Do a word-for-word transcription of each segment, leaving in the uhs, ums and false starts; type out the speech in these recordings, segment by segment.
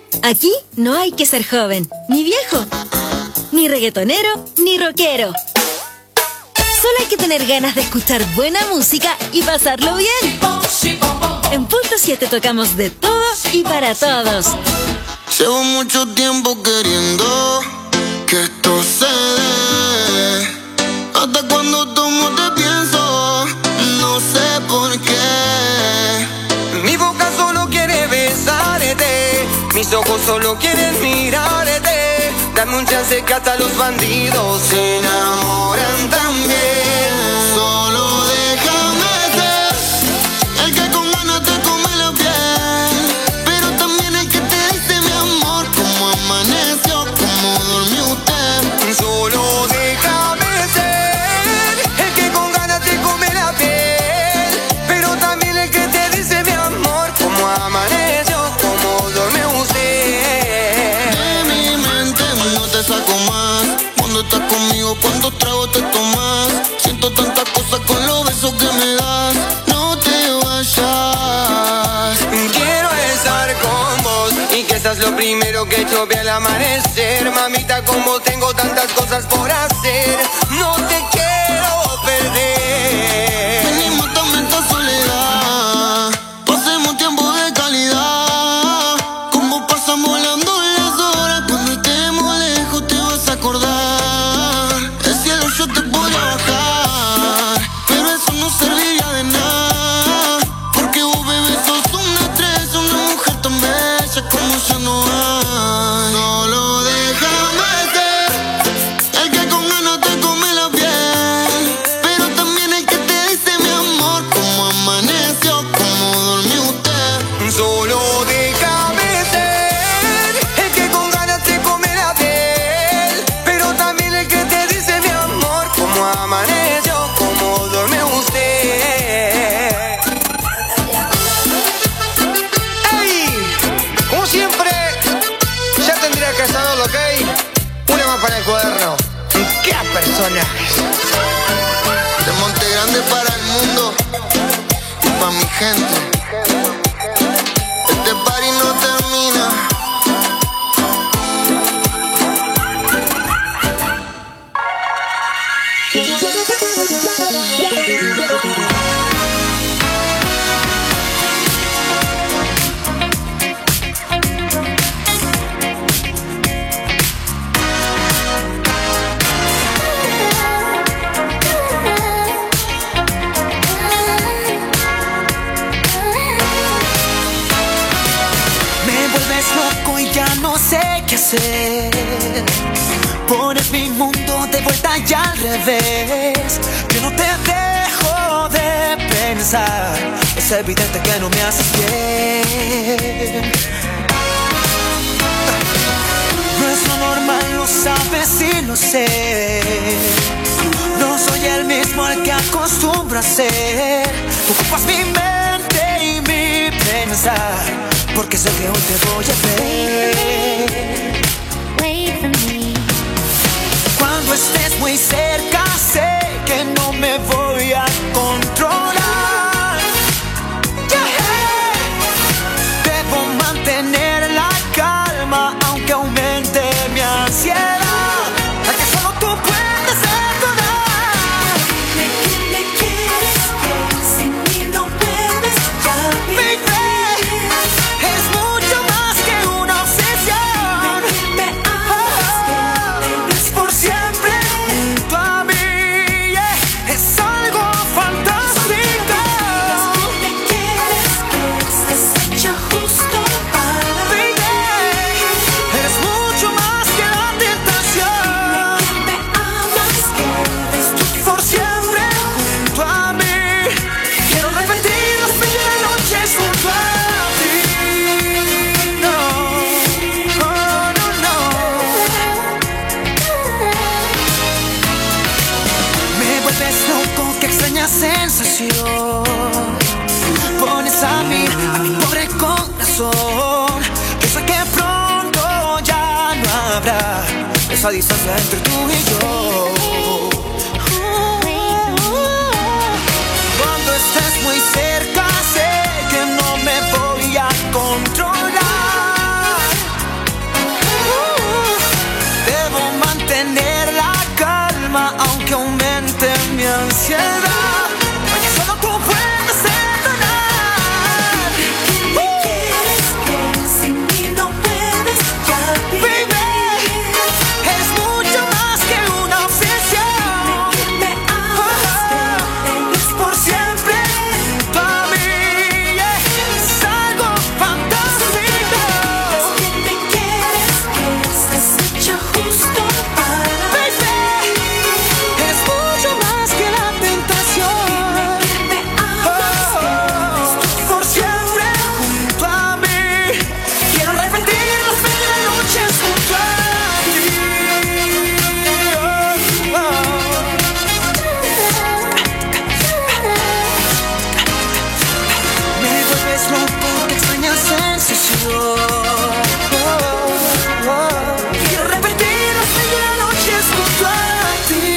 Aquí no hay que ser joven, ni viejo, ni reggaetonero, ni rockero. Solo hay que tener ganas de escuchar buena música y pasarlo bien. En Punto siete tocamos de todo y para todos. Llevo mucho tiempo queriendo que esto se dé. Hasta cuando tomo te pienso, no sé por qué. Mi boca solo quiere besarte, mis ojos solo quieren mirarte. Dame un chance que hasta los bandidos se enamoran también. Solo déjame ser el que con ganas te come la piel, pero también el que te dice mi amor, cómo amaneció, cómo durmió usted. Solo déjame ser el que con ganas te come la piel, pero también el que te dice mi amor, cómo amaneció, cómo durmió usted. De mi mente no te saco más. Cuando estás conmigo, cuántos tragos te tomas. Siento tantas cosas con los besos que me das. No te vayas. Quiero estar con vos y que seas lo primero que yo vea al amanecer. Mamita, como tengo tantas cosas por hacer, no te quiero perder. Venimos también esta soledad, pasemos tiempo de calidad. Como pasan volando las horas, cuando estemos lejos te vas a acordar. El cielo yo te podría bajar, pero eso no serviría de nada. Porque vos, bebé, sos una estrella, una mujer tan bella como ya no hay. Solo déjame ser el que con ganas te come la piel, pero también el que te dice mi amor, cómo amaneció, cómo durmió usted. Solo déjame ser el que con ganas te come la piel, pero también el que te dice mi amor, cómo amaneció, cómo duerme usted. ¡Ey! Como siempre, ya tendría que saberlo, ¿ok? Una más para el cuaderno. ¡Qué personajes! De Monte Grande para el mundo y pa' mi gente. Este party no termina. Me vuelves loco y ya no sé qué hacer. Pones mi mundo de vuelta y al revés. Yo no te dejo de pensar. Es evidente que no me haces bien. No es lo normal, lo sabes y lo sé. No soy el mismo al que acostumbro a ser. Ocupas mi mente y mi pensar, porque sé que hoy te voy a ver. Wait for me. Cuando estés muy cerca sé que no me voy a controlar. Yeah. Debo mantener la calma aunque aumente mi ansiedad. La que solo tú puedes detener. Dime que me quieres, que sin mí no puedes ya vivir. Es mucho más que una obsesión. Dime que me amas, que me ves Por siempre junto a mí, yeah. Es algo fantástico. que me quieres, que estás hecha justo para mí. Baby, eres mucho más que la tentación. Dime que me amas, que ves tú Por siempre junto a mí. Quiero repetir las mil noches junto a ti. No, oh, no, no. Me vuelves loco, qué extraña sensación. Pones a mí, a mi pobre corazón. Yo sé que pronto ya no habrá esa distancia entre tú y yo. Cuando estés muy cerca sé que no me voy a controlar. ansiedad, porque solo tú puedes perdonar. Dime que me quieres, que sin mí no puedes ya vivir. Baby, eres mucho más que una obsesión. Dime que me amas, que tengas Por siempre junto a mí, yeah. Es algo fantástico. que me quieres, que estás hecho justo para mí. Eres mucho más que la tentación. Que me amas, que Por siempre junto a mí. Quiero repetir las primeras noches junto a ti. Oh, oh. Me vuelves loco, me extraña sensación. Oh, oh. Quiero repetir las primeras noches junto a ti.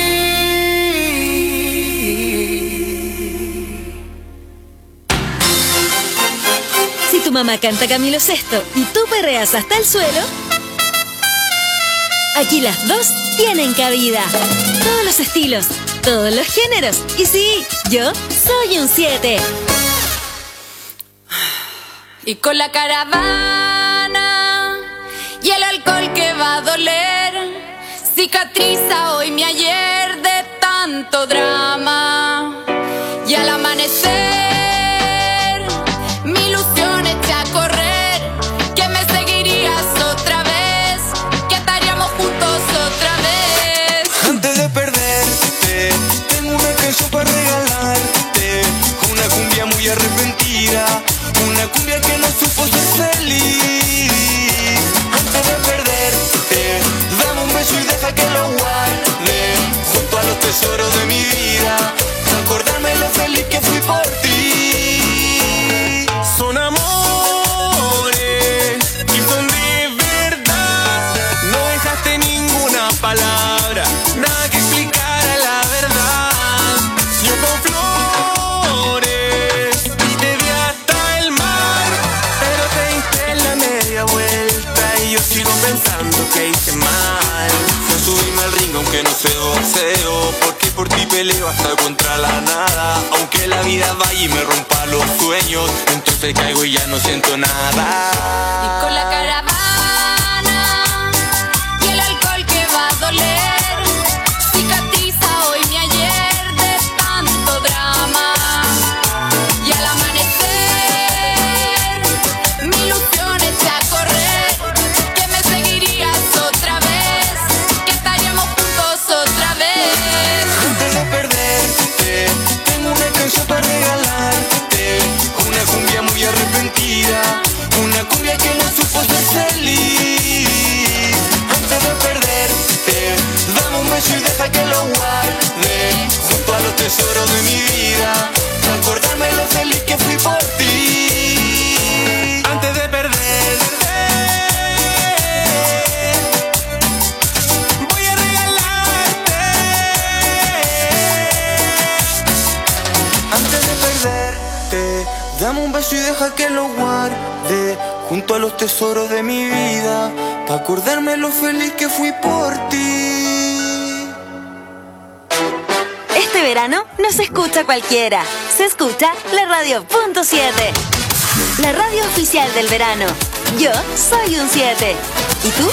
Si tu mamá canta Camilo Sesto y tú perreas hasta el suelo, aquí las dos tienen cabida. Todos los estilos, todos los géneros. Y sí, yo soy un siete. Y con la caravana y el alcohol que va a doler, cicatriza hoy mi ayer de tanto drama. Y al amanecer mi ilusión eché a correr, que me seguirías otra vez, que estaríamos juntos otra vez. Antes de perderte, tengo una canción para regalarte. Una cumbia muy arrepentida, una cumbia que no supo ser feliz. Antes de perderte, dame un beso y deja que lo guarde junto a los tesoros de mi vida, acordarme lo feliz que fui por ti. Son amores y son de verdad, no dejaste ninguna palabra, nada que explicara la verdad. Yo con flores y te di hasta el mar, pero te diste la media vuelta y yo sigo pensando que hice mal. No subirme al ring aunque no sé boxeo, porque por ti peleo hasta contra la nada. Aunque la vida vaya y me rompa los sueños, entonces caigo y ya no siento nada. Y con la caravana y el alcohol que va a doler, cicatriza hoy mi ayer de tanto drama. Y al amanecer mi ilusión eché a correr, que me seguirías otra vez, que estaríamos juntos otra vez. Antes de perderte, tengo una canción para regalarte. Una cumbia muy arrepentida, una cumbia que no supo ser feliz. Antes de perderte, dame un beso y deja que lo guarde junto a los tesoros de mi vida, acordarme lo feliz que fui por ti. Antes de perderte, voy a regalarte. Antes de perderte, dame un beso y deja que lo guarde junto a los tesoros de mi vida, para acordarme lo feliz que fui por ti. Este verano no se escucha cualquiera, se escucha la radio punto siete. La radio oficial del verano. Yo soy un siete. ¿Y tú?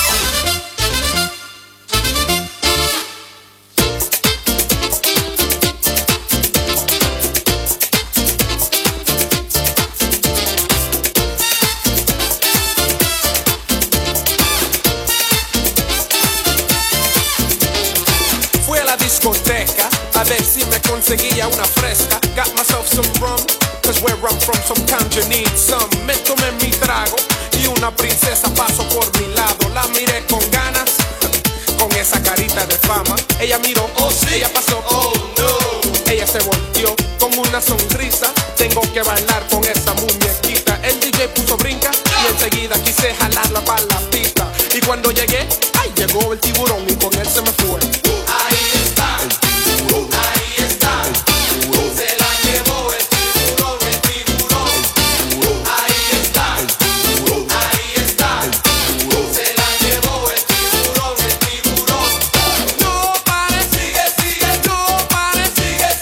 Fui a la discoteca a ver si me conseguía una fresca. Got myself some rum, cause where I'm from sometimes you need some. Me tomé mi trago y una princesa pasó por mi lado. La miré con ganas, con esa carita de fama. Ella miró, oh sí, ella pasó, oh no. Ella se volteó con una sonrisa. Tengo que bailar con esa muñequita. El D J puso brinca y enseguida quise jalarla para la pista. Y cuando llegué, ay, llegó el tiburón y con él se me fue. Ahí está, el tiburón. Ahí está, el tiburón. Se la llevó el tiburón, el tiburón. Ahí está, el tiburón. Ahí está, el tiburón. Se la llevó el tiburón, el tiburón. No pare, sigue, sigue, no pare, sigue,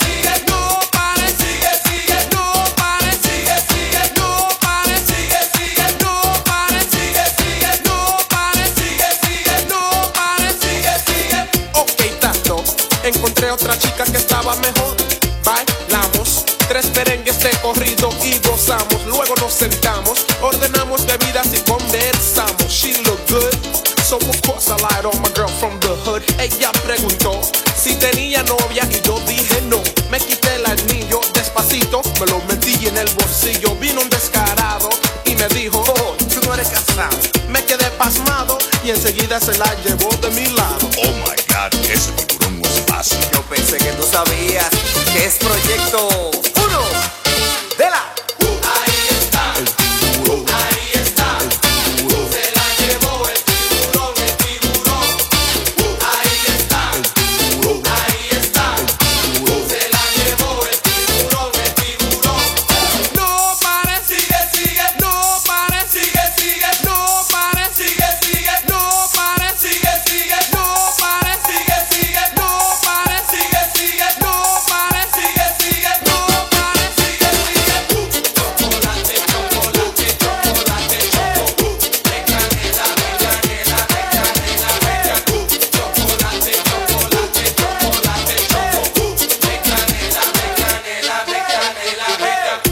encontré otra chica que estaba mejor. Bailamos tres merengues de corrido y gozamos. Luego nos sentamos, ordenamos bebidas y conversamos. She looked good, so of course I lied on my girl from the hood. Ella preguntó si tenía novia y yo dije no. Me quité el anillo despacito, me lo metí en el bolsillo. Vino un descarado y me dijo, oh, tú no eres casado. Me quedé pasmado y enseguida se la llevó de mi lado. Oh my God, ese tiburón no es fácil. Yo pensé que tú sabías que es Proyecto Uno de la. Ahí está, El tiburón, ahí está. el tiburón, Se la llevó el tiburón, el tiburón. Ahí está, el tiburón, ahí está. el tiburón. Se la llevó el tiburón, el tiburón. No pare, sigue, sigue. No pare, sigue, sigue. No pare, sigue, sigue. No pare, sigue, sigue. No pare, sigue, sigue. No pare, sigue, sigue. No pare, sigue, sigue. No pare, sigue, sigue. Chocolate, chocolate, chocolate, choco. De canela, de canela, de canela, bella. Chocolate, chocolate, chocolate, choco. De canela, de canela, de canela, bella.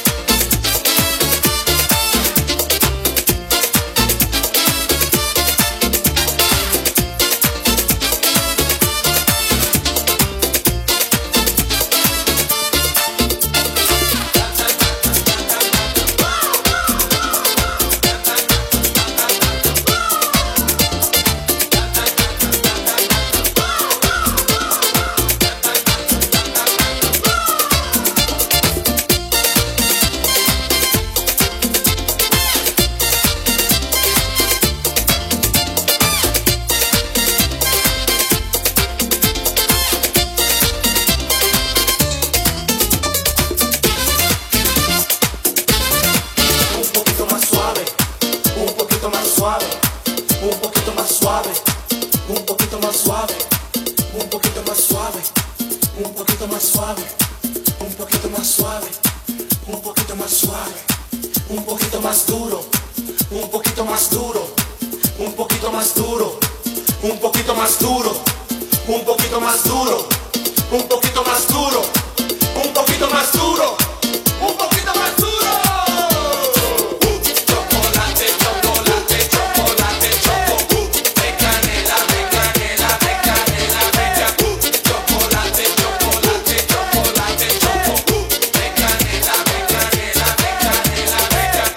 Un poquito más suave, un poquito más suave, un poquito más suave, un poquito más suave, un poquito más suave, un poquito más suave, un poquito más suave, un poquito más suave, un poquito más duro, un poquito más duro, un poquito más duro, un poquito más duro, un poquito más duro, un poquito más duro, un poquito más duro, un poquito más duro. Chocolate, chocolate, chocolate, choco. De canela, de canela, de canela, bella. Chocolate, chocolate, chocolate, choco. De canela, de canela, de canela, bella.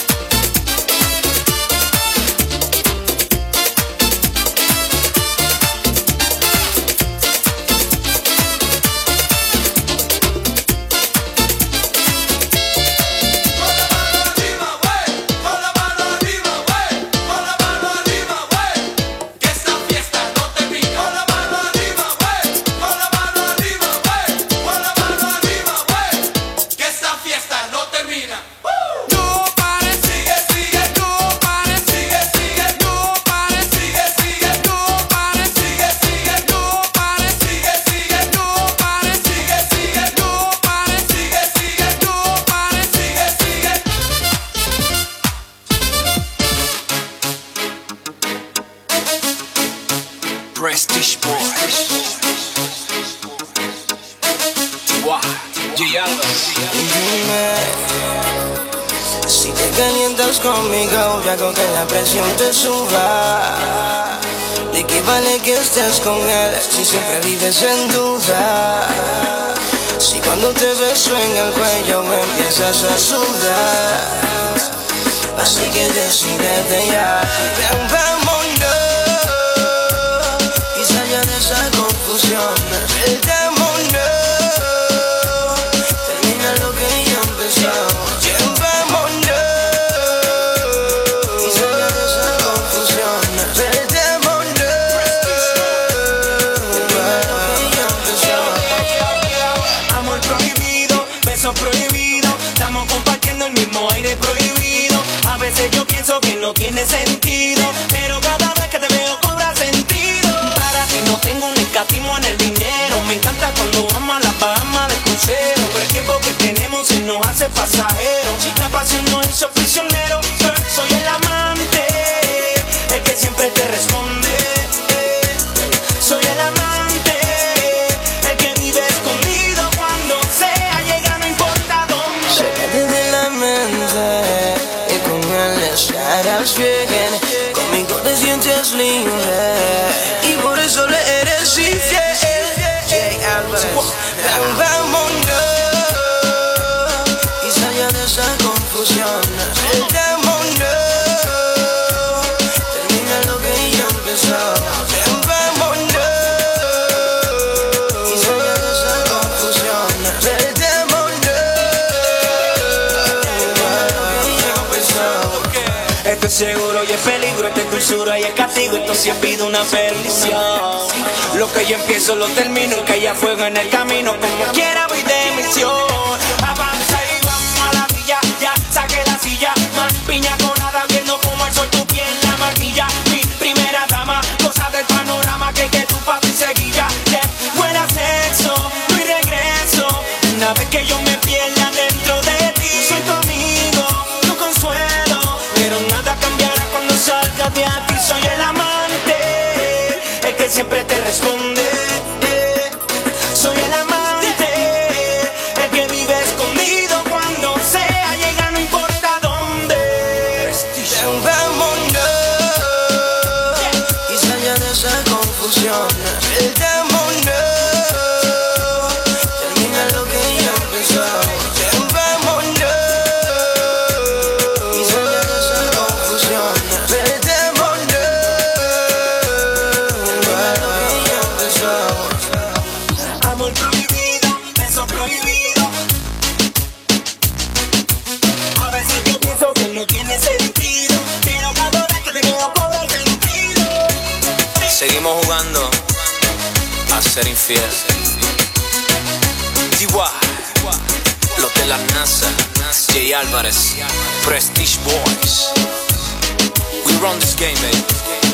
Prestige Boys. Wow, Dime, si te calientas conmigo, yo hago que la presión te suba. ¿De qué vale que estés con él si siempre vives en duda? Si cuando te beso en el cuello me empiezas a sudar. Así que decídete ya, ven, vámonos y salga de esa confusión. Perdémonos, termina lo que ya empezamos. Ven, vámonos y salga de esa confusión. Perdémonos, termina lo que ya empezamos. Amor prohibido, beso prohibido, estamos compartiendo el mismo aire prohibido. A veces yo pienso que no tiene sentido, pero cada vez que te veo cobra sentido. Para ti no tengo un escatismo en el dinero, me encanta cuando vamos a la Bahama de crucero. Pero el tiempo que tenemos se nos hace pasajero. Chica, pasión no hizo prisionero. Soy el amante, el que siempre te responde. Soy el amante, lleguen. Conmigo te sientes libre y por eso le eres infiel. Jay Álvarez, vámonos y salga de esa confusión. Vámonos, termina lo que ya empezó. Vámonos y salga de esa confusión. Esto es seguro y es peligro, esto es dulzura y es castigo, esto sí pido una perdición. Lo que yo empiezo lo termino, que haya fuego en el camino, como quiera voy de misión. Avanza y vamos a la villa, ya saqué la silla, más piña colada viendo como el sol tu piel la maquilla. Mi primera dama, cosa del panorama que que tu papi seguía. Después de sexo, no hay regreso, una vez que yo me pierda dentro de ti. Soy tu amigo, tu consuelo, pero nada cambiará cuando salgas de aquí. Soy el amante, el que siempre te responde. Soy el amante, el que vive escondido cuando sea llega no importa dónde. Vámonos y salga de esa confusión. Vámonos, termina lo que ya empezó. Vámonos y salga de esa confusión. Vámonos, termina lo que ya empezó. Amor prohibido, beso prohibido. A veces yo pienso que no tiene sentido, pero cada vez que te veo cobra sentido. Seguimos jugando a ser infiel. D Y, los de la NASA, Jay Álvarez, Prestige Boys. We run this game, baby.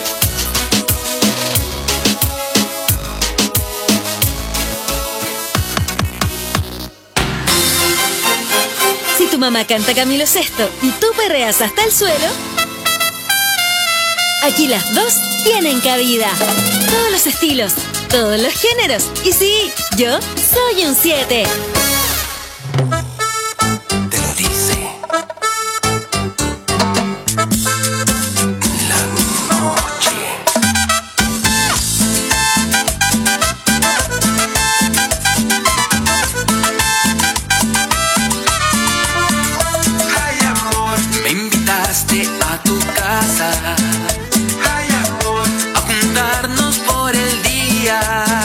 Si tu mamá canta Camilo Sesto y tú perreas hasta el suelo, aquí las dos tienen cabida. Todos los estilos, todos los géneros. Y sí, yo soy un siete. Te lo dice la noche. Ay, amor, me invitaste a tu casa. Ay, amor, a juntarnos por el día.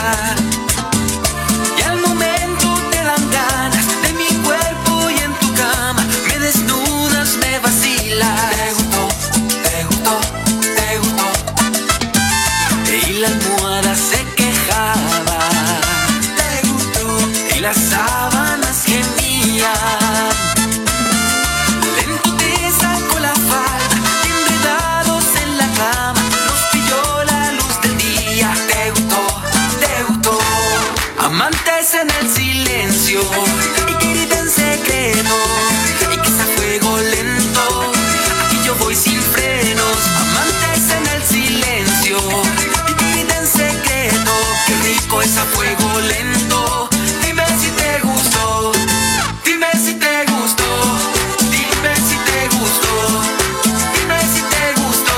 Y al momento te dan ganas de mi cuerpo y en tu cama me desnudas, me vacilas. Te gustó, te gustó, te gustó. Y la almohada se quejaba. Te gustó. Y las sábanas gemían. Lento te sacó la falda y enredados en la cama nos pilló la luz del día. Te gustó, te gustó. Amantes en el silencio y grita en secreto y que sea fuego lento. Aquí yo voy sin frenos. Amantes en el silencio y grita en secreto. Qué rico es a fuego lento. Dime si te gustó. Dime si te gustó. Dime si te gustó. Dime si te gustó.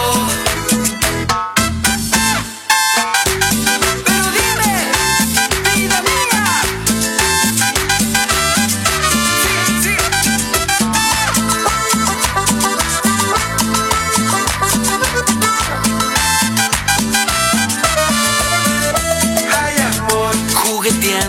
Pero dime, vida mía. Sí, sí. Ay, amor, jugueteando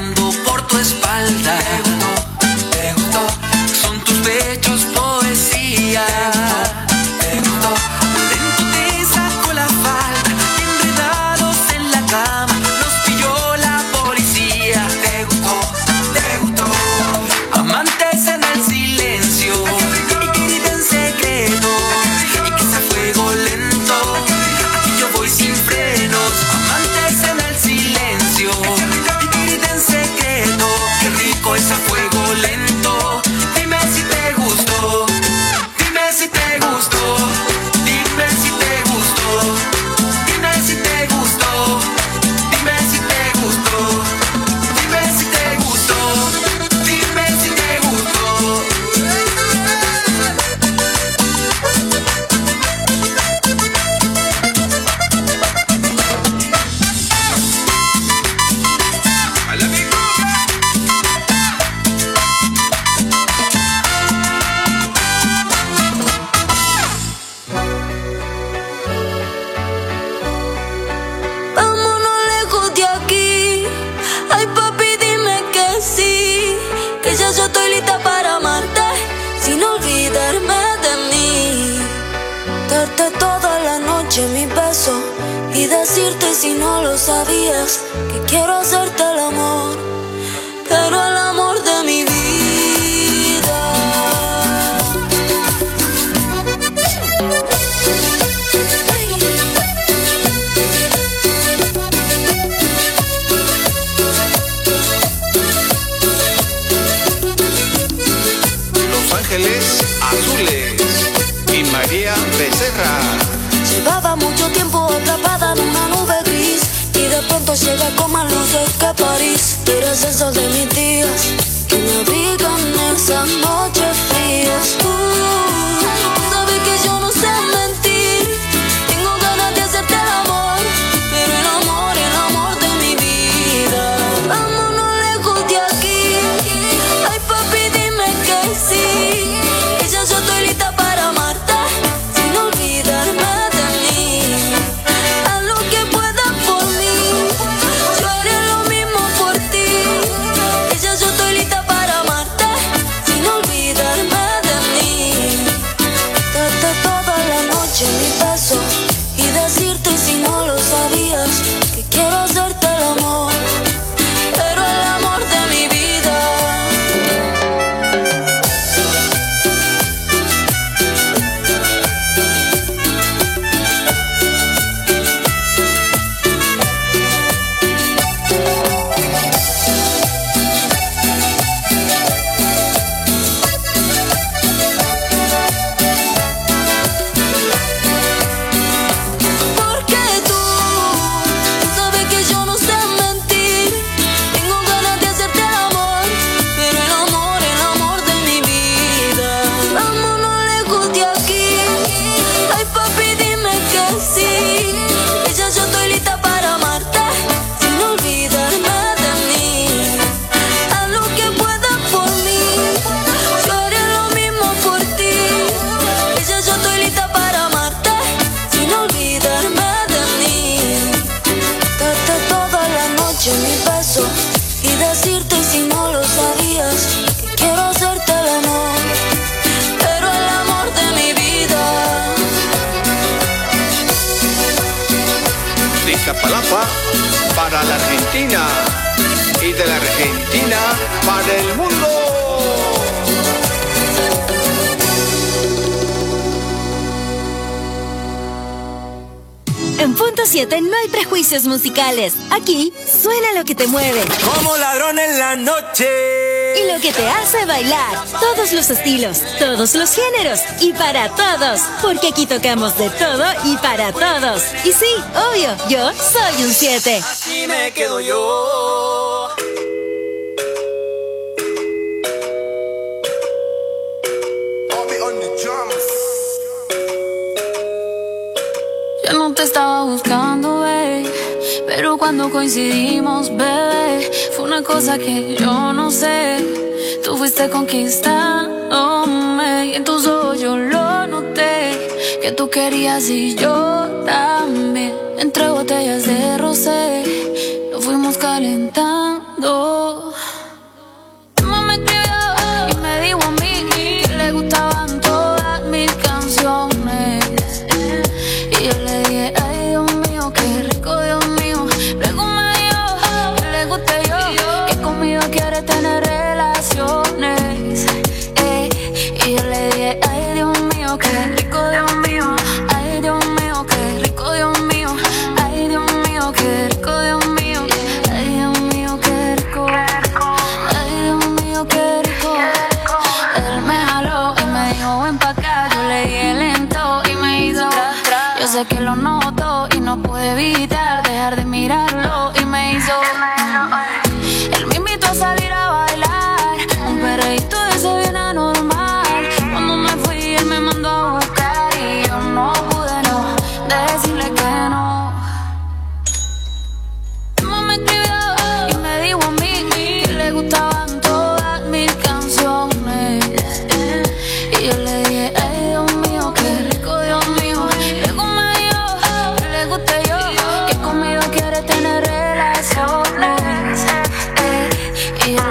Y ya yo estoy lista para amarte, sin olvidarme de mí. Darte toda la noche mi beso y decirte si no lo sabías que quiero hacerte el amor, pero el amor de mi vida. Los Ángeles Azules y María Becerra. Llevaba mucho tiempo atrapada en una nube gris y de pronto llega con más luces que París. Eres el sol de mis días que me abrigan esas noches frías. Uh, sabes que yo no sé mentir, tengo ganas de hacerte el amor, pero el amor, el amor de mi vida. Vámonos lejos de aquí, ay papi dime que sí, que ya yo estoy lista para amarte, sin olvidarme de mí. Haz lo que puedas por mí, yo haré lo mismo por ti. Que ya yo estoy lista para amarte, sin olvidarme de mí. Darte toda la noche mi beso y decirte si no lo sabías que quiero hacerte el amor, pero el amor de mi vida. Porque tú sabes que yo no sé mentir, tengo ganas de hacerte el amor, pero el amor, el amor de mi vida. Vámonos lejos de aquí, ay papi dime que sí, que ya yo estoy lista para amarte, sin olvidarme de mí. Haz lo que puedas por mí, yo haré lo mismo por ti. Que ya yo estoy lista para amarte, sin olvidarme de mí. Darte toda la noche mi beso y decirte si no lo sabías que quiero hacerte el amor, pero el amor de mi vida. De Iztapalapa para la Argentina y de la Argentina para el mundo. En Punto siete no hay prejuicios musicales. Aquí suena lo que te mueve Como ladrón en la noche. y lo que te hace bailar. Todos los estilos, todos los géneros y para todos. Porque aquí tocamos de todo y para todos. Y sí, obvio, yo soy un siete. Así me quedo yo. Yo no te estaba buscando, babe, pero cuando coincidimos, bebé, fue una cosa que yo no sé. Tú fuiste conquistándome y en tus ojos yo lo noté, que tú querías y yo también. Entre botellas de rosé lo fuimos calentando. Tu mamá me escribió y me dijo a mí que le gustaban todas mis canciones. Y yo le dije, ay Dios mío, qué rico, Dios mío. Luego me dijo que le guste yo, que conmigo quiere tener relaciones. Ey, y yo le dije, ay Dios mío, qué rico, Dios mío. Ay Dios mío, qué rico, Dios mío. Ay Dios mío, qué rico, Dios mío. Ay Dios mío, qué rico. Ay Dios mío, qué rico. Él me jaló y me dijo, ven pa' acá. Yo le dije lento y me hizo. Yo sé que lo noto y no pude evitar dejar de mirarlo y me hizo. Él me invitó a salir a bailar, un perreíto de ese bien anormal. Cuando me fui él me mandó a buscar y yo no pude no decirle que no. Mamá me escribió y me dijo a mí que le gustaban todas mis canciones. Y yo le dije, ay Dios mío, qué rico, Dios mío. Luego me dijo que le guste yo, que conmigo quiere tener relaciones. Y yo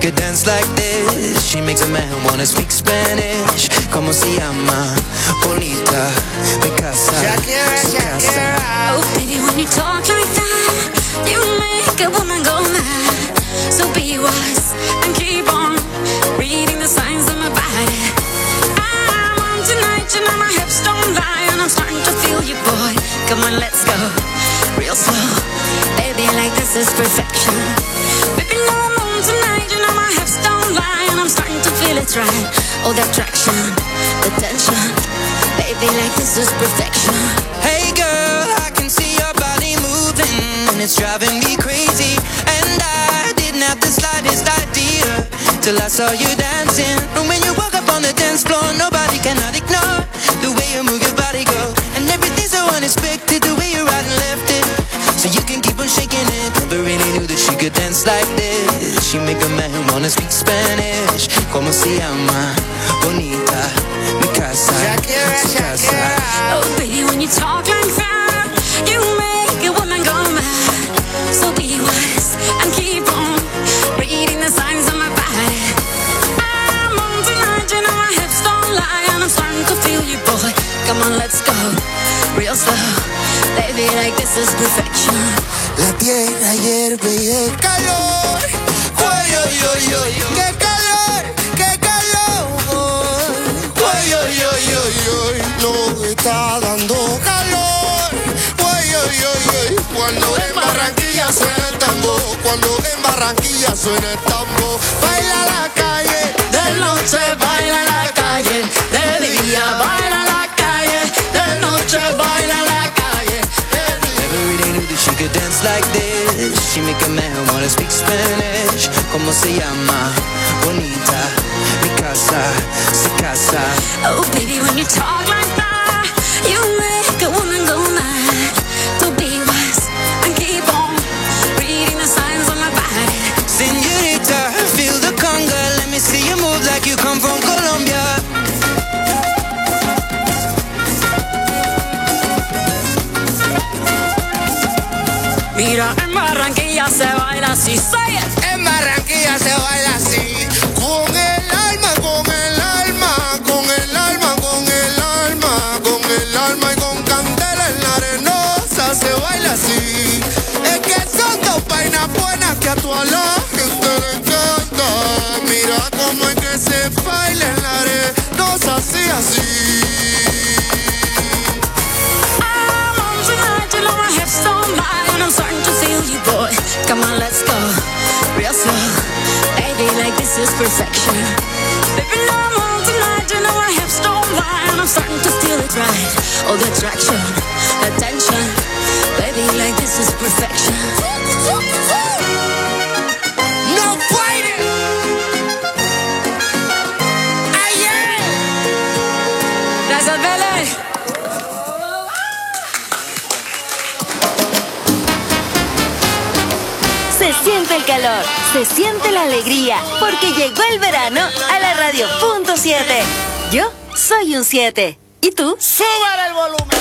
could dance like this. She makes a man wanna speak Spanish. ¿Cómo se llama? Bonita, mi casa, Shakira, su casa. Oh, baby, when you talk like that, you make a woman go mad. So be wise and keep on reading the signs of my body. I'm on tonight, you know my hips don't lie, and I'm starting to feel you, boy. Come on, let's go real slow. Baby, like this is perfection. Baby, no, I'm on tonight, you know my hips don't lie, and I'm starting to feel it's right. Oh, the attraction, the tension. Baby, like this is perfection. Hey girl, I can see your body moving, and it's driving me crazy. And I didn't have the slightest idea till I saw you dancing. And when you walk up on the dance floor, nobody cannot ignore the way you move your body, girl. And everything's so unexpected, the way you right and left it, so you can keep on shaking it. Never really knew that she could dance like this. She make a man wanna speak Spanish. ¿Cómo se llama? Bonita, mi casa, Shakira, su casa. Shakira. Oh, baby, when you talk like that, you make a woman go mad. So be wise and keep on reading the signs of my body. I'm on tonight, you know my hips don't lie, and I'm starting to feel you, boy. Come on, let's go real slow. Baby, like this is perfection. La tierra hierve y el calor. Uy, uy, uy, uy, qué calor, qué calor. Uy, uy, uy, uy, uy, nos está dando calor. Uy, uy, uy, uy, cuando en Barranquilla suena el tambor, cuando en Barranquilla suena el tambor. Baila la calle, de noche baila la calle, de día baila la calle, de noche baila la calle. Never really knew that she could dance like this. She make a man wanna speak Spanish. ¿Cómo se llama? Bonita, mi casa, su casa. Oh, baby, when you talk like that, you make a woman go mad. So be wise and keep on reading the signs on my body. Señorita, feel the conga. Let me see you move like you come from Colombia. Mira, en Barranquilla se baila así, say it. En Barranquilla se baila así, con el alma, con el alma, con el alma, con el alma, con el alma y con candela en la arenosa se baila así. Es que son dos vainas buenas que a toda la gente le encanta. Mira cómo es que se baila en la arenosa así, así. I'm on tonight, you know my hips don't lie, and I'm starting to feel you, boy. Come on, let's go real slow. Baby, like this is perfection. Baby, no, I'm on tonight, you know my hips don't lie, and I'm starting to feel it right. Oh, the attraction, the tension. Baby, like this is perfection. No fighting. Ayer. Gracias, Bele. Se siente el calor, se siente la alegría, porque llegó el verano a la radio punto siete. Yo soy un siete. ¿Y tú? ¡Súbale el volumen!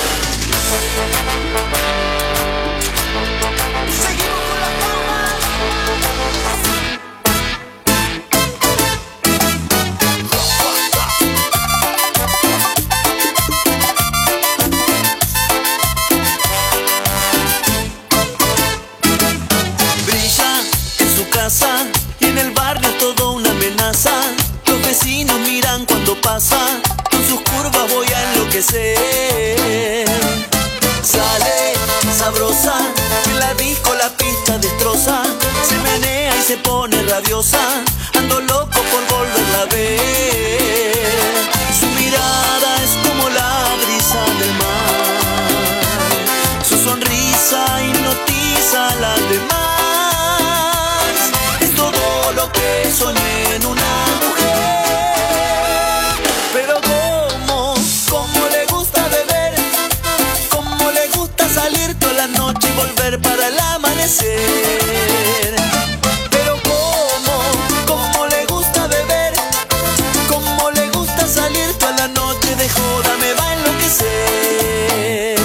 Brilla en su casa y en el barrio todo una amenaza. Los vecinos miran cuando pasa, con sus curvas voy a enloquecer. Sale sabrosa, en la disco la pista destroza. Se menea y se pone rabiosa, ando loco por volverla a ver. Su mirada es como la brisa del mar, su sonrisa hipnotiza a las demás. Es todo lo que soñé en una mujer. Pero cómo, cómo le gusta beber, cómo le gusta salir toda la noche y volver para el amanecer. Pero cómo, cómo le gusta beber, cómo le gusta salir toda la noche de joda, me va a enloquecer.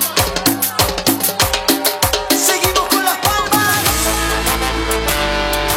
Seguimos con las palmas.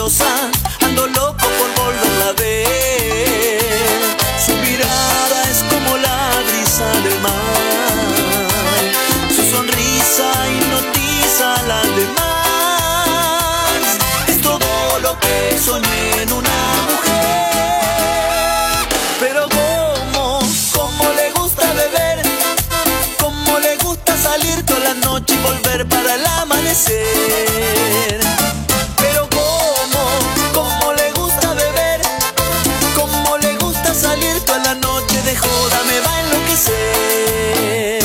misteriosa, ando loco por volverla a ver. Su mirada es como la brisa del mar, su sonrisa hipnotiza a las demás. Es todo lo que soñé en una mujer. Pero cómo, cómo le gusta beber, cómo le gusta salir toda la noche y volver para el amanecer. Pero cómo, cómo le gusta beber, cómo le gusta salir toda la noche de joda, me va a enloquecer.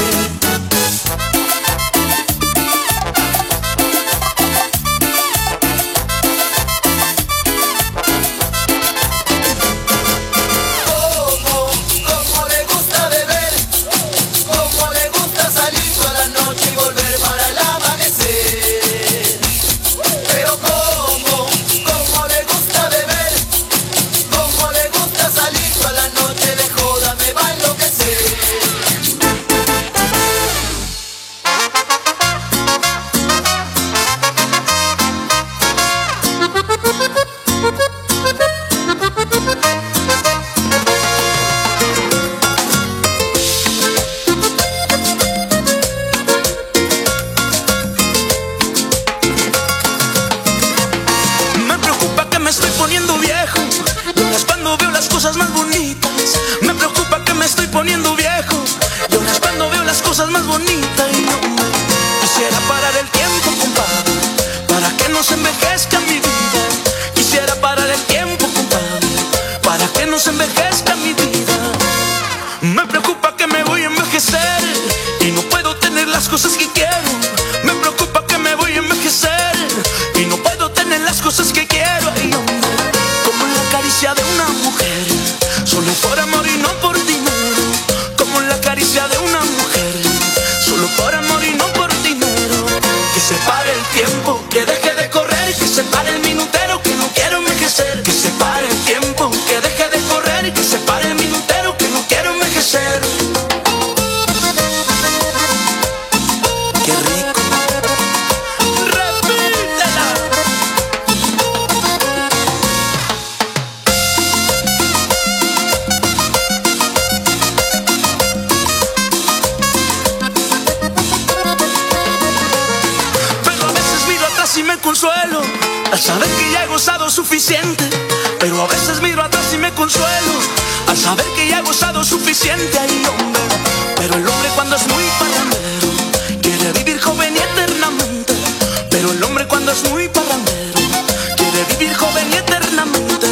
Suficiente, pero a veces miro atrás y me consuelo al saber que ya he gozado suficiente. Ay, hombre, pero el hombre cuando es muy parrandero quiere vivir joven y eternamente. Pero el hombre cuando es muy parrandero quiere vivir joven y eternamente.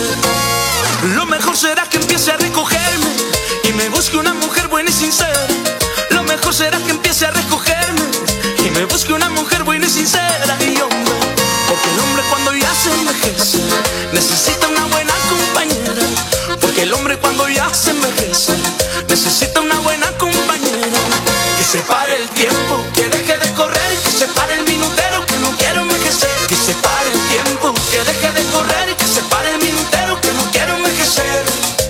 Lo mejor será que empiece a recogerme y me busque una mujer buena y sincera. Lo mejor será que empiece a recogerme y me busque una mujer buena y sincera. Ay, hombre, porque el hombre cuando ya se envejece necesita una buena compañera. Porque el hombre cuando ya se envejece necesita una buena compañera. Que se pare el tiempo, que deje de correr, que se pare el minutero, que no quiero envejecer. Que se pare el tiempo, que deje de correr, que se pare el minutero, que no quiero envejecer.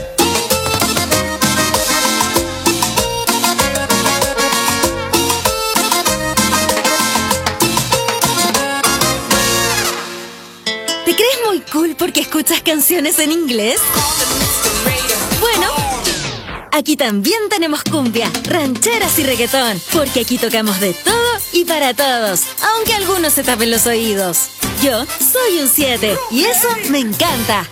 Cool porque escuchas canciones en inglés. Bueno, aquí también tenemos cumbia, rancheras y reggaetón, porque aquí tocamos de todo y para todos, aunque algunos se tapen los oídos. Yo soy un siete y eso me encanta.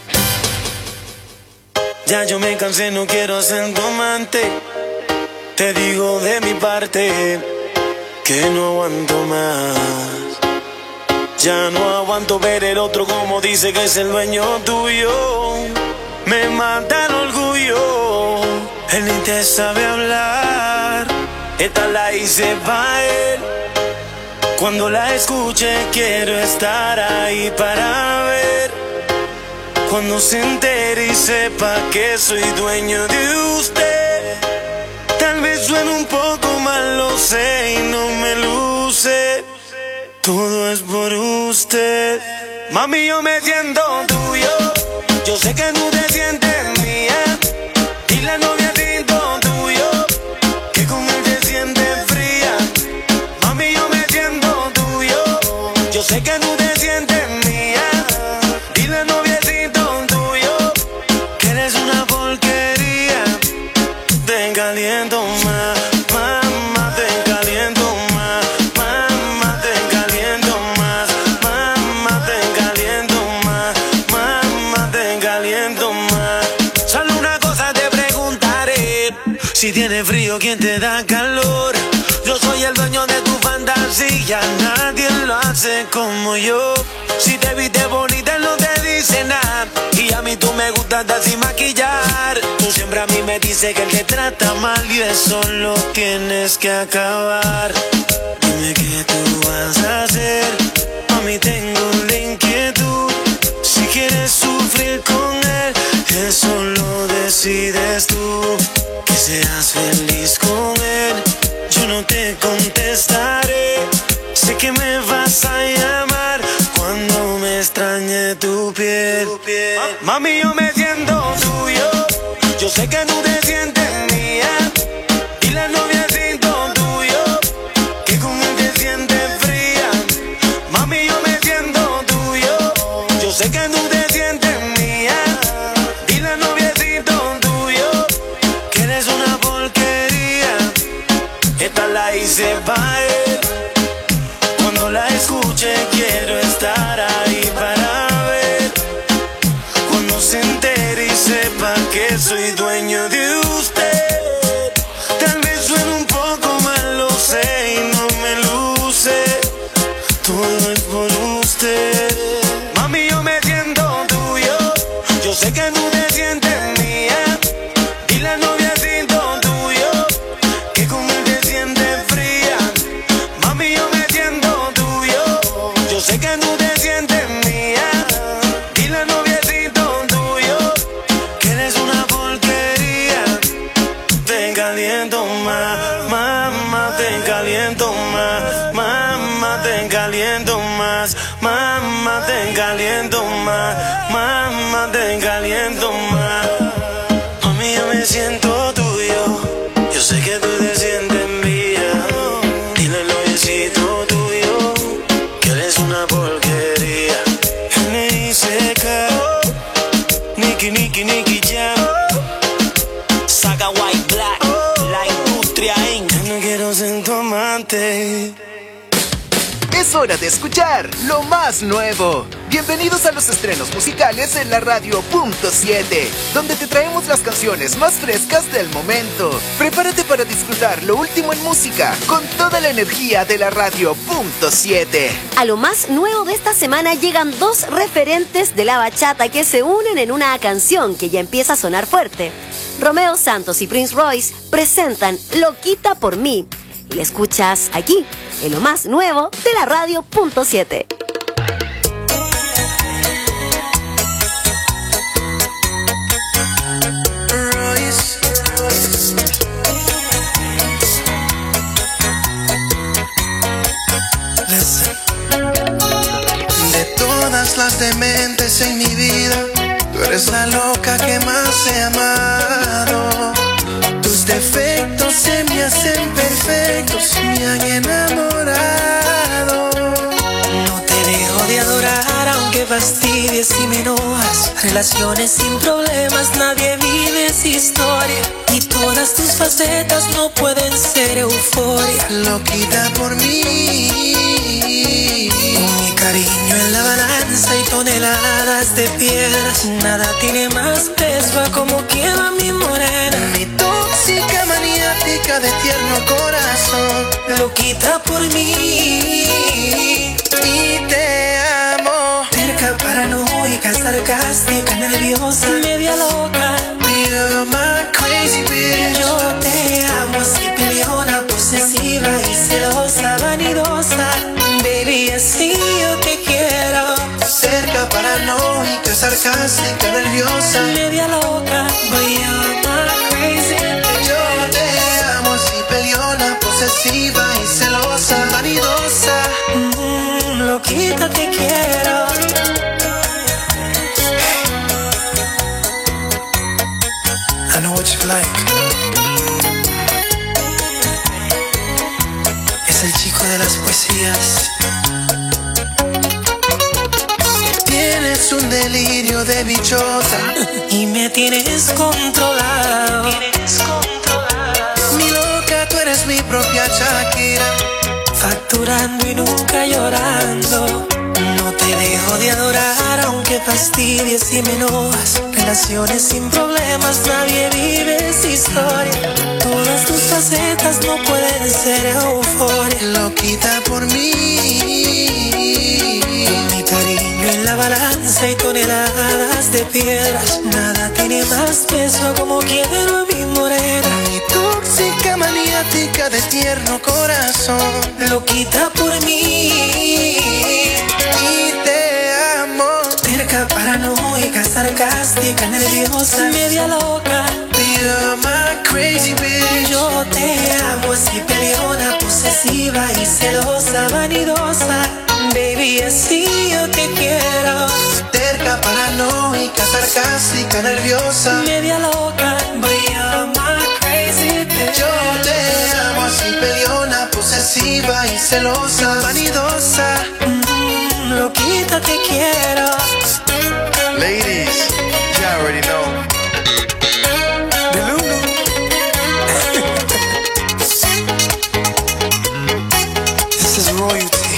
Ya yo me cansé, no quiero ser tu amante. Te digo de mi parte que no aguanto más. Ya no aguanto ver el otro como dice que es el dueño tuyo. Me mata el orgullo. Él ni te sabe hablar. Esta la hice pa' él. Cuando la escuche quiero estar ahí para ver. Cuando se entere y sepa que soy dueño de usted. Tal vez suene un poco mal, lo sé y no me luce. Todo es por usted. Mami, yo me siento tuyo. Yo sé que tú te sientes mía. Y la novia siento tuyo, que con él te sientes fría. Mami, yo me siento tuyo. Yo sé que tú te sientes mía. Y la caliento más, mamá, te caliento más, mamá, te caliento más, mamá, te caliento más, mamá, te caliento más. Solo una cosa te preguntaré: si tienes frío, ¿quién te da calor? Yo soy el dueño de tu fantasía, nadie lo hace como yo. Si te viste bonita no te dice nada, y a mí tú me gustas sin maquillar. Tú siempre a mí me dices que él te trata mal y eso lo tienes que acabar. Dime qué tú vas a hacer, a mí tengo la inquietud. Si quieres sufrir con él, eso lo decides tú. Que seas feliz con él, yo no te contestaré. Sé que me vas a llamar cuando me extrañe tu piel. Mami, yo me siento tuyo, yo sé que tú te sientes mía. Y la noviecito tuyo, que con él te sientes fría. Mami, yo me siento tuyo, yo sé que tú te sientes mía. Y la noviecito tuyo, que eres una porquería. Esta la hice pa' él, cuando la escuche quiero estar ahí para ver. Cuando se entere y sepa que soy dueño de usted. Tal vez suene un poco mal, lo sé, y no me luce. Todo es por usted. Mami, yo me siento tuyo, yo sé que tú te sientes mía. Dile al noviecito tuyo, que con él te sientes fría. Mami, yo me siento tuyo, yo sé que tú te sientes mía. Dile al noviecito tuyo, que eres una porquería. Te caliento más, mamá, te caliento más, mamá, te caliento más, mamá, te caliento más, mamá, te caliento más. Mami, yo me siento tuyo, yo sé que tú te sientes mía. Dile al noviecito tuyo, que eres una porquería. N I C K, Nicky, Nicky, Nicky Jam, Saga White Black, la industria Inc. No quiero ser tu amante. Es hora de escuchar lo más nuevo. Bienvenidos a los estrenos musicales en la radio punto siete, donde te traemos las canciones más frescas del momento. Prepárate para disfrutar lo último en música con toda la energía de la radio punto siete. A lo más nuevo de esta semana llegan dos referentes de la bachata que se unen en una canción que ya empieza a sonar fuerte. Romeo Santos y Prince Royce presentan Loquita por mí. Y la escuchas aquí, en lo más nuevo de la radio punto siete. De todas las dementes en mi vida, tú eres la loca que más he amado. Tus defectos se me hacen perfectos, me han enamorado. No te dejo de adorar aunque fastidies y me enojas. Relaciones sin problemas, nadie vive esa historia. Y todas tus facetas no pueden ser euforia. Loquita por mí, con mi cariño en la balanza y toneladas de piedras, nada tiene más peso a como queda mi morena. Mi tóxica maniática de tierno corazón, loquita por mí y te amo. Terca, paranoica, sarcástica, nerviosa, media loca. You're my crazy bitch. Yo te amo así, peleona, posesiva y celosa, vanidosa. Baby, así yo te quiero. Cerca, paranoica, sarcástica, nerviosa, media loca. But you're my crazy bitch. Yo te amo así, peleona, posesiva y celosa, vanidosa. Mm, loquita te quiero. I know what you like. Es el chico de las poesías. Tienes un delirio de bichota y me tienes controlado. Tienes controlado. aventurando y nunca llorando. No te dejo de adorar aunque fastidies y me enojas. Relaciones sin problemas, nadie vive esa historia. Todas tus facetas no pueden ser euforia. Loquita por mí, mi cariño en la balanza y toneladas de piedras. Nada tiene más peso como quiero a mi morena. mi tóxica maniática de tierno corazón. Loquita por mí Y te amo. terca, paranoica, sarcástica, nerviosa, media loca. You're my crazy bitch. Yo te amo así, peleona, posesiva y celosa, vanidosa. Baby, así yo te quiero. Terca, paranoica, sarcástica, nerviosa, media loca. But you're my crazy bitch. yo te amo así, peleona, posesiva y celosa, vanidosa. Mm, loquita te quiero. Ladies, you already know. This is royalty.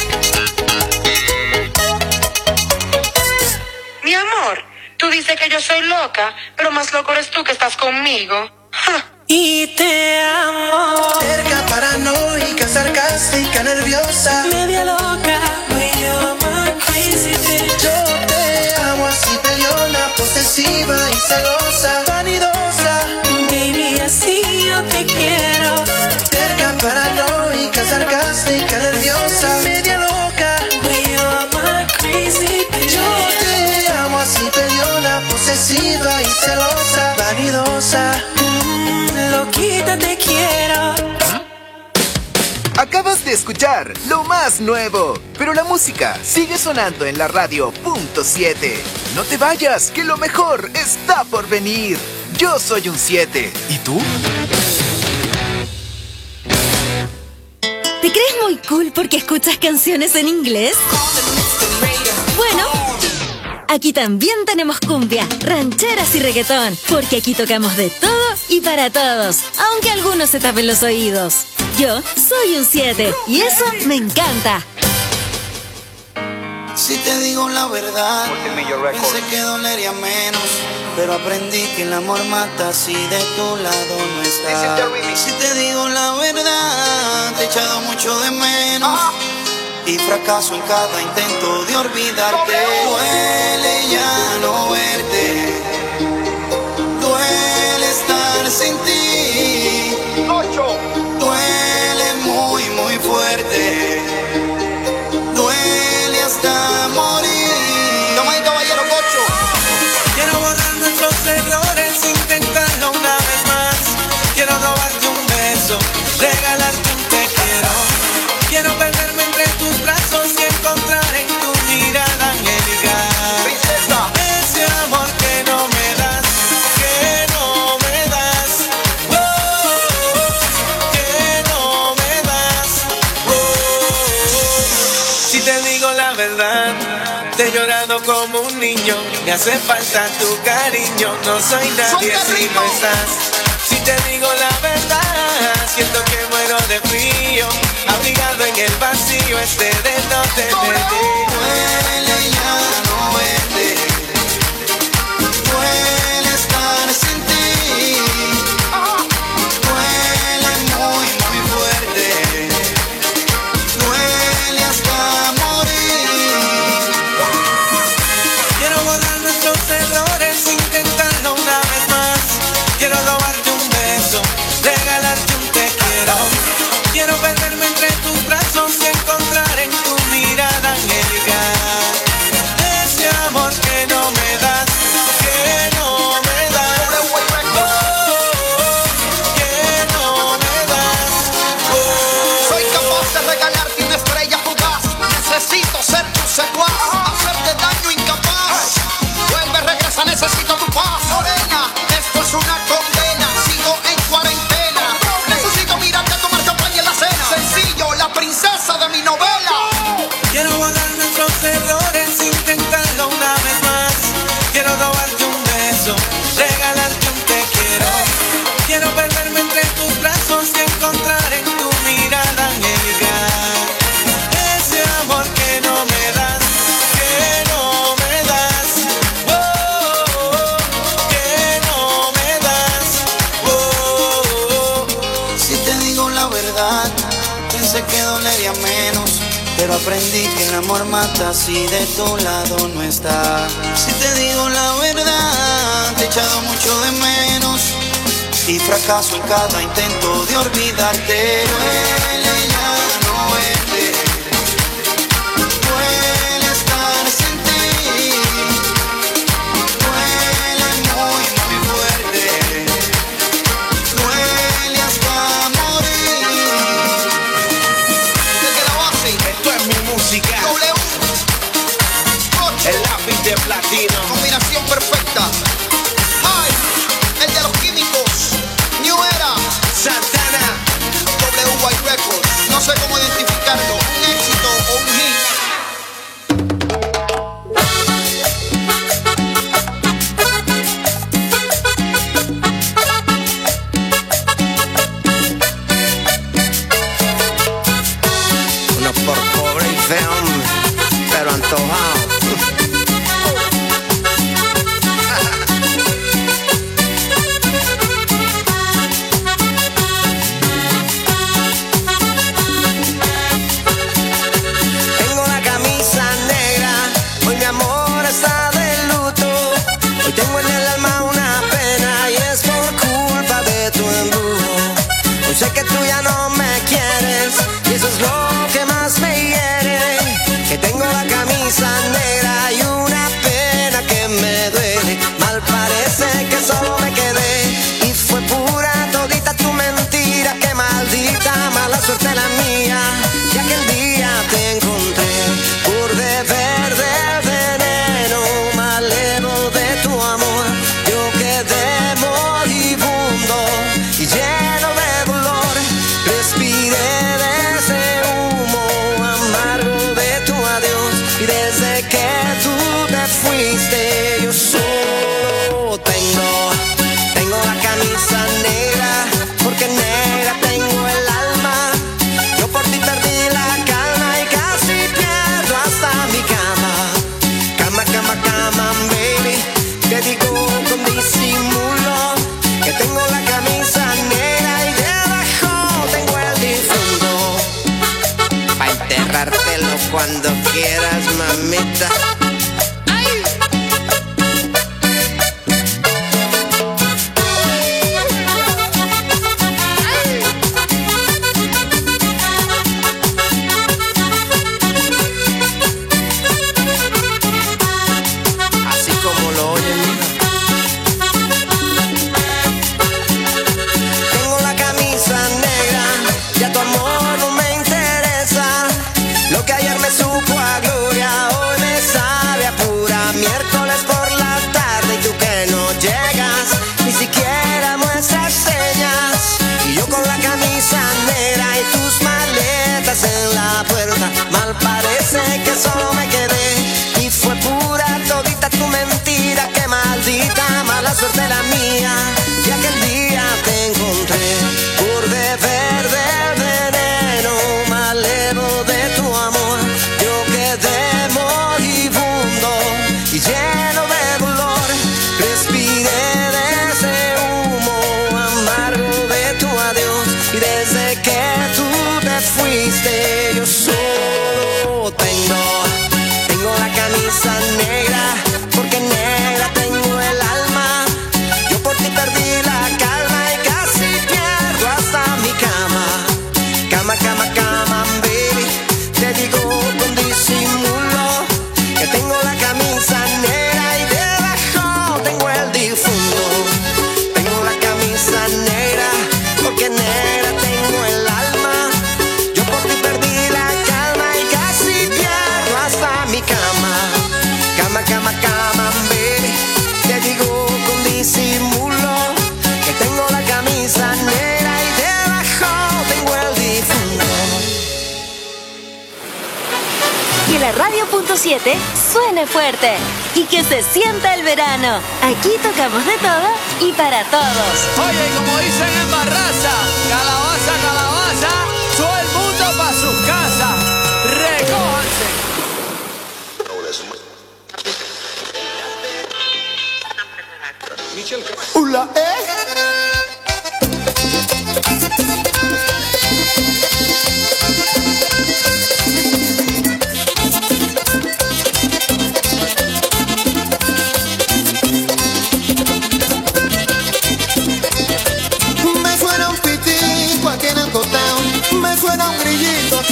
Mi amor, tú dices que yo soy loca, pero más loco eres tú que estás conmigo. Y te amo. Terca, paranoica, sarcástica, nerviosa, media loca. But you're my crazy bitch. yo te amo así, peleona, posesiva y celosa, vanidosa. Baby, así yo te quiero. Terca, paranoica, sarcástica, nerviosa, media loca. But you're my crazy bitch. Yo te amo así, peleona, posesiva y celosa, vanidosa. Mm, loquita te quiero. Acabas de escuchar lo más nuevo, pero la música sigue sonando en la radio punto siete. No te vayas, que lo mejor está por venir. Yo soy un siete. ¿Y tú? ¿Te crees muy cool porque escuchas canciones en inglés? Bueno, aquí también tenemos cumbia, rancheras y reggaetón, porque aquí tocamos de todo y para todos, aunque algunos se tapen los oídos. Yo soy un siete y eso me encanta. Si te digo la verdad, pensé que dolería menos, pero aprendí que el amor mata si de tu lado no está. Si te digo la verdad, te he echado mucho de menos y fracaso en cada intento de olvidarte. Duele ya no verte, duele estar sin ti, duele muy muy fuerte, duele hasta morir. Toma y caballero Cocho. Quiero borrar nuestros errores, intentarlo una vez más. Quiero robarte un beso, regalarte un te quiero. Quiero perderme entre tus brazos y encontrar en tu mirada angélica ese amor que no me das, que no me das, oh, que no me das, oh. Si te digo la verdad, te he llorado como un niño, me hace falta tu cariño, no soy nadie si no estás. Si te digo la verdad, siento que muero de frío, abrigado en el vacío este de no tenerte. Duele ya no verte, duele estar sin ti, duele muy muy fuerte, duele hasta morir. Quiero borrar nuestros errores, intentarlo una vez más. Quiero robarte un beso, regalarte un te quiero. Quiero perderme entre tus brazos y encontrar en tu mirada angélica Pensé que dolería menos, pero aprendí que el amor mata si de tu lado no está. Si te digo la verdad, te he echado mucho de menos y fracaso en cada intento de olvidarte. Duele ya no verte, duele estar sin ti, duele muy muy fuerte, duele hasta morir. Desde la base, esto es mi música. W, el lápiz de platino, combinación perfecta. Ay, el de los químicos, New Era, Santana, W Y Records. No sé cómo identificarlo, un éxito o un hit. uno por pobre y feo, pero antojado. Tengo la camisa negra, hoy mi amor está de luto. Hoy tengo en el alma una pena y es por culpa de tu embrujo. Hoy sé que tú ya no me quieres y eso es lo que más me hiere. Que tengo la camisa negra y una pena que me duele. Mal parece que solo me quedé y fue pura todita tu mentira. Que maldita mala suerte la mía, ya que el día te encontré por beber del veneno malevo de tu amor. Yo quedé moribundo y lleno de dolor. Respiré de ese humo amargo de tu adiós y desde que tú te fuiste yo solo tengo, tengo la camisa negra porque negra tengo el alma. Yo por ti perdí la calma y casi pierdo hasta mi cama. Cama, cama, cama, baby. Te digo con disimulo que tengo la camisa negra y debajo tengo el difunto. Pa' enterrártelo cuando quieras, mamita. Así como lo oyen, mija. Tengo la camisa negra, ya tu amor no me interesa. Lo que ayer me supo a gloria, hoy me sabe a pura miércoles por la tarde. Y tú que no llegas, ni siquiera muestras señas. Y yo con la camisa negra y tus maletas en la puerta. Mal parece que solo me quedé y fue pura todita tu mentira. Que maldita mala suerte la mía, ya que el día te encontré por beber del veneno malevo de tu amor. Yo quedé moribundo y lleno de dolor. Respiré de ese humo amargo de tu adiós y desde que tú te fuiste yo solo tengo, tengo la camisa negra porque negra tengo el alma. Yo por ti perdí la calma y casi pierdo hasta mi cama. Cama, cama, cama, baby. Te digo con disimulo que tengo la camisa negra y debajo tengo el difunto. Tengo la camisa negra porque negra tengo el alma. Yo por ti perdí la calma y casi pierdo hasta mi cama. Cama, cama, cama, baby. Te digo con disimulo que tengo la camisa negra y debajo tengo el difunto. Que la radio punto siete suene fuerte y que se sienta el verano. Aquí tocamos de todo y para todos. Oye, como dicen en Barraza, calabaza, calabaza, todo el mundo pa' sus casas. Recójanse. Ula, eh.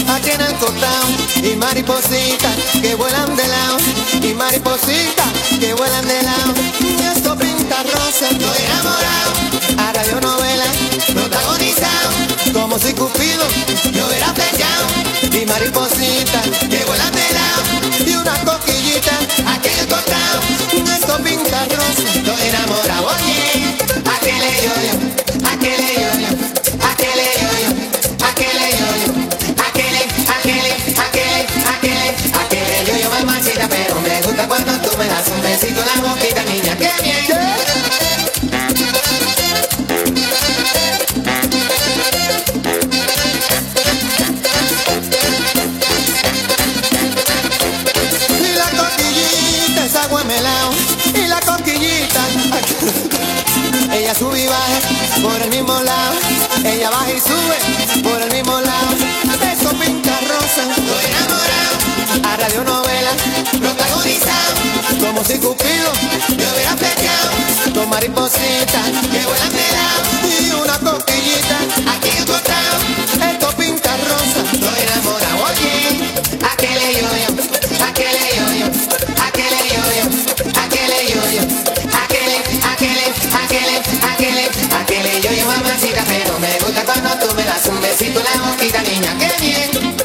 aquí en el costado. Y maripositas que vuelan de lado. Y maripositas que vuelan de lado. Esto pinta rosa, estoy enamorado. A radionovela protagonizado. Como si Cupido yo hubiera flechado. Y maripositas que vuelan de lado. Y una coquillita aquí en el costado. Esto pinta rosa, estoy enamorado. Oye, aquele yo-yo, aquele yo-yo, aquele yo-yo, aquele yo-yo, aquele, aquele, aquele, aquele, aquele yo-yo mamacita. Pero me gusta cuando tú me das un besito en la boquita, niña, qué bien. Y la coquillita es agua melao. Y la coquillita ella sube y baja por el mismo lado. Ella baja y sube por el mismo lado. Eso pinta rosa, estoy enamorado. A radionovela protagonizado. Como si Cupido yo hubiera flechado. Con maripositas que vuelan de lado. Y una coquillita aquí encontrado. Esto pinta rosa, estoy enamorado. Oye, aquele yo-yo, aquele yo-yo, aquele yo-yo, aquele yo-yo, aquele, aquele, aquele, aquele, aquele yo-yo mamacita. Pero me gusta cuando tú me das un besito en la boquita, niña, qué bien.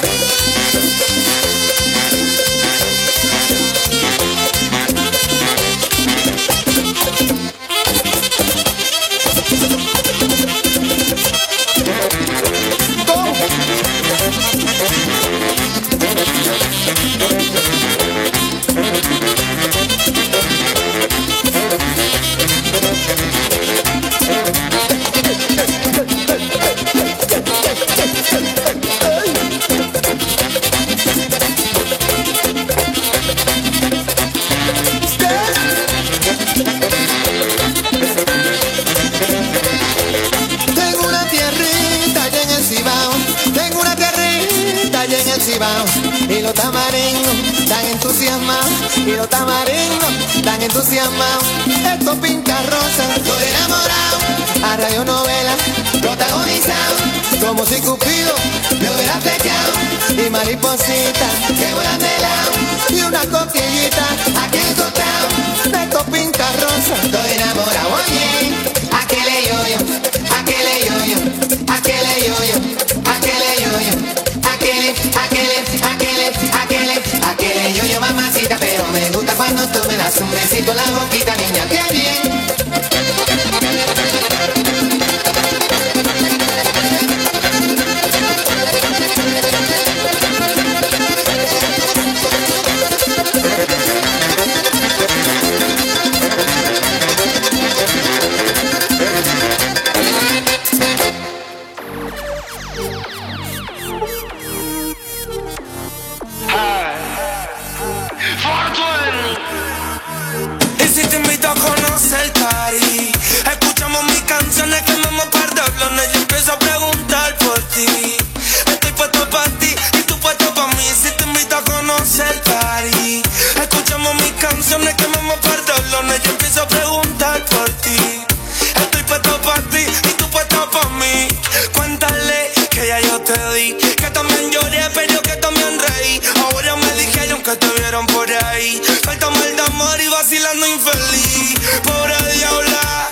Tengo una tierrita allá en el Cibao. Tengo una tierrita allá en el Cibao. Y los tamaringos tan entusiasmados. Y los tamaringos tan entusiasmados. Esto pinta rosa, estoy enamorado. A radionovela protagonizado. Como si Cupido me hubiera flechado. Y maripositas que vuelan de lado. Y una coquillita aquí encontrado. Esto pinta rosa, estoy enamorado. Oye, aquele yo-yo, aquele yo-yo, aquele yo-yo, aquele yo-yo, aquele, aquele, aquele, aquele, aquele yo-yo mamacita. Pero me gusta cuando tú me das un besito en la boquita, niña, qué bien. Y si te invito a conocer el party, escuchamos mis canciones, quemamos par de blones. Yo empiezo a preguntar por ti. Estoy puesto para ti y tú puesto para mí. Si te invito a conocer el party, escuchamos mis canciones, quemamos par de blones. Yo empiezo a preguntar por ti. Estoy puesto para ti y tú puesto para mí. Cuéntale que ya yo te di, que también lloré pero que también reí. Ahora me dijeron que te vieron por ahí. Falta mal de amor y vacilando infeliz. Pobre diabla,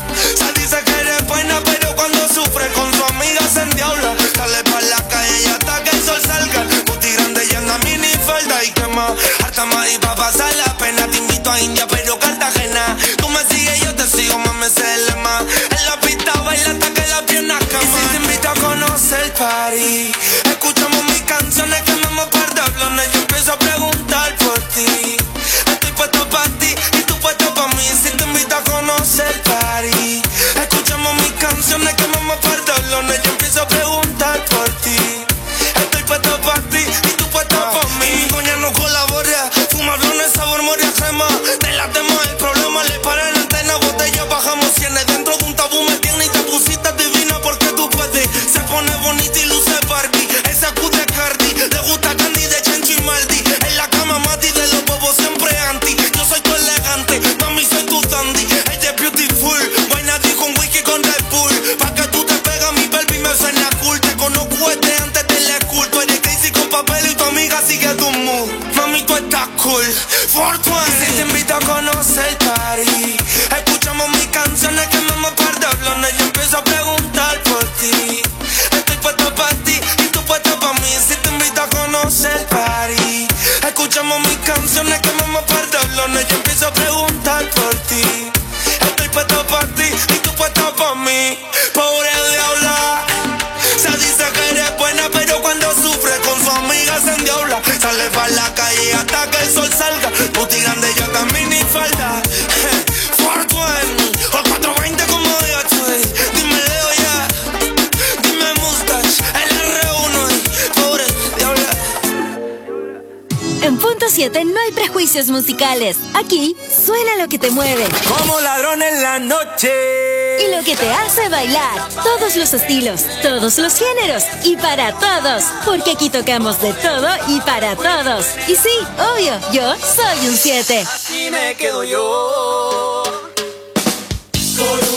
se dice que eres buena pero cuando sufre con su amiga se endiabla. Sale pa' la calle y hasta que el sol salga. Puti grande y anda mini falda y quema. Harta más y pa' pasar la pena. Te invito a India pero Cartagena. Tú me sigues yo te sigo, mami, ese es el lema. En la pista baila hasta que las piernas queman. Y si te invito a conocer el party, escuchamos mis canciones, quemamos par de blones. Yo empiezo a preguntar por ti. Estoy puesto pa' ti y tú puesto pa' mí. Si te invito a conocer el party, escuchamos mis canciones, quemamos par de blones. Yo empiezo a preguntar por ti. Estoy puesto pa' ti y tú puesto pa' mí. Mi coña no colabora, fuma blones, sabor moria crema. Te la tema, el problema le para la antena. Botella bajamos cienes, dentro de un tabú me tiene y te pusiste divina porque tú puedes. Se pone bonita y luce Barbie. Ese Q de Cardi, le gusta Candy de Chencho y Maldi. En la cama Mati de los bobos siempre anti. Yo soy tu elegante, mami soy tu dandy. Ella es beautiful, vaina di con whisky con Red Bull. Pa' que tú te pegas mi baby me suena cool. Te conozco desde antes del school, tú eres mami, tú estás cool. cuatro veinte. Si te invito a conocer el party, escuchamos mis canciones, quemamos par de blones. Yo empiezo a preguntar por ti. Estoy puesto para ti y tú puesto para mí. Si te invito a conocer el party, escuchamos mis canciones, quemamos par de blones. Yo empiezo a preguntar por ti. Estoy puesto para ti y tú puesto para mí. Pobre diabla, se dice que eres buena, pero cuando sufre con su amiga se endiabla. Sale pa' la calle hasta que el sol salga. Puti grande ya camina y falda. cuatro veinte o cuatro veinte como D H. Dime Leo ya, dime Mustache, el R uno. Pobre diabla. En Punto siete no hay prejuicios musicales. Aquí suena lo que te mueve. Como ladrón en la noche. Y lo que te hace bailar. Todos los estilos, todos los géneros y para todos. Porque aquí tocamos de todo y para todos. Y sí, obvio, yo soy un siete. Así me quedo yo. Por